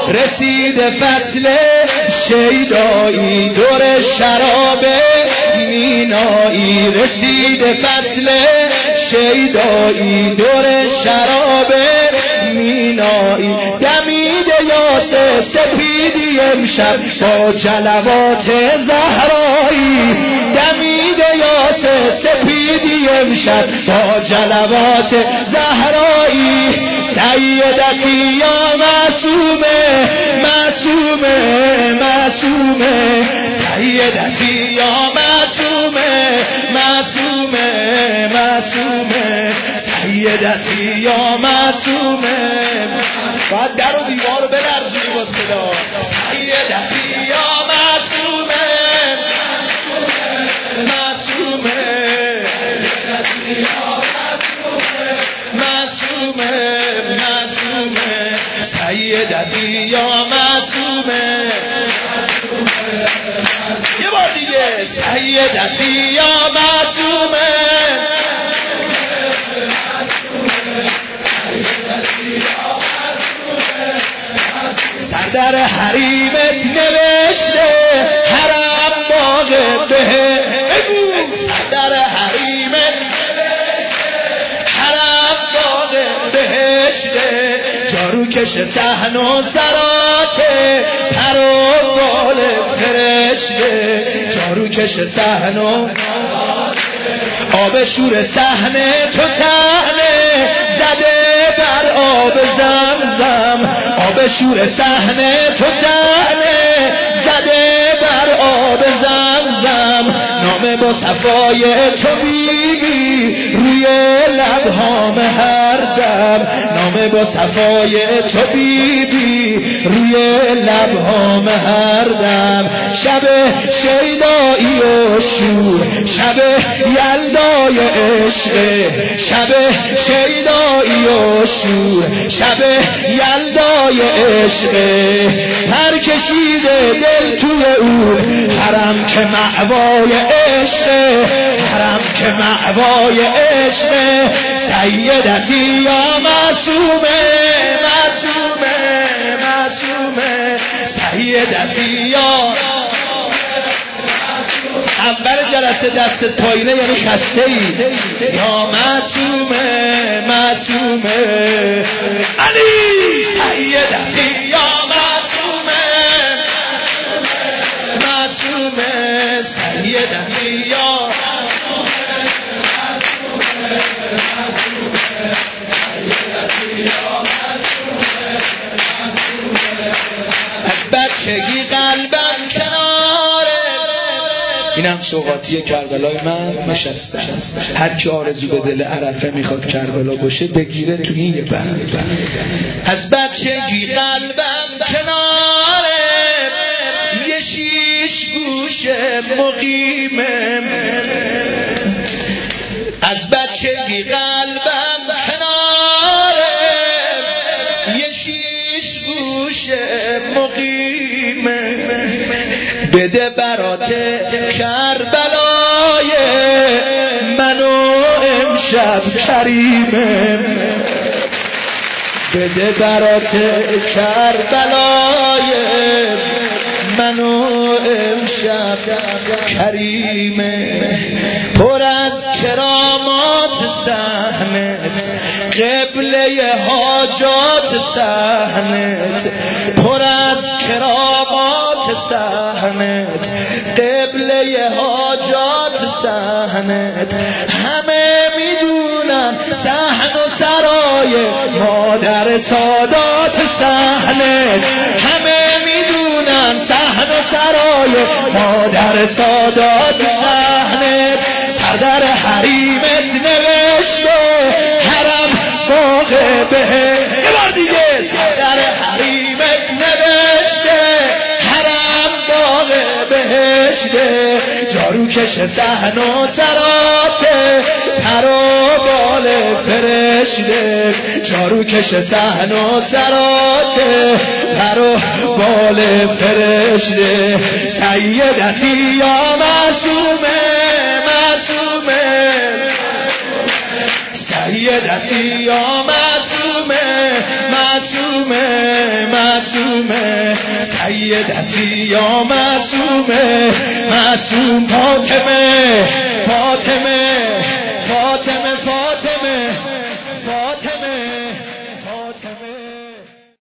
رسید فصل شیدایی دور شراب مینایی رسید فصل شیدایی دور شراب مینایی دمید یاس سپیدی امشب با جلوات زهرایی دمید یاس سپیدی امشب با جلوات زهرایی سیدتی یا معصومه معصومه معصومه سیدتی یا معصومه معصومه معصومه سیدتی یا معصومه باید در و دیوار رو بلرزونی با صدا سیدتی یا معصومه معصومه معصومه معصومه سیدتی یا معصومه یه بار دیگه سیدتی یا معصومه سردر حریمت نوشته حرم باغ به سردر حریمت حرم باغ بهشته جارو کش صحن و سراته پر و بال فرشته جارو کش صحن و آب شور صحنه تو صحنه زده بر آب زمزم آب شور صحنه تو صحنه زده بر آب زمزم نام با صفای تو بیبی روی لبهام هر دم نام با صفای تو بیبی روی لبهام هر دم شب شیدایی و شور شب یلدای عشق شب شیدایی و شور شب یلدای عشق هر کشیده دل توی او حرم که مأوای عشق حرم که مأوای عشق سیدتی یا معصومه معصومه معصومه سیدتی یا اول جلسه دست پایینه یعنی خسته ای یا معصومه معصومه علی سیدتی یا معصومه معصومه سیدتی یا از بچگی قلبم کناره اینم سوغاتی کربلای من نشسته هر کی آرزو به دل عرفه میخواد کربلا باشه بگیره تو این یه بند از بچگی قلبم کناره یه شیش گوشه مقیمه از بچگی قلبم کناره یه شیش گوشه مقیمه بده برات کربلای منو امشب کریمه بده برات کربلای منو امشب کریمه پر از کرامات صحنت قبله حاجات صحنت پر از کرامات صحنت قبله حاجات صحنت همه میدونن صحن و سرای مادر سادات صحنت همه میدونن صحن و سرای مادر سادات صحنت سردر حریمت نوشته حرم باغ به یه بار دیگه سردر حریمت نوشته حرم باغ بهشته جارو کش صحن و سراته پر و بال فرشته جارو کش صحن و سراته پر و بال فرشته سیدتی یا معصومه معصومه سیدتی یا معصومه معصومه معصومه سیدتی یا معصومه معصوم فاطمه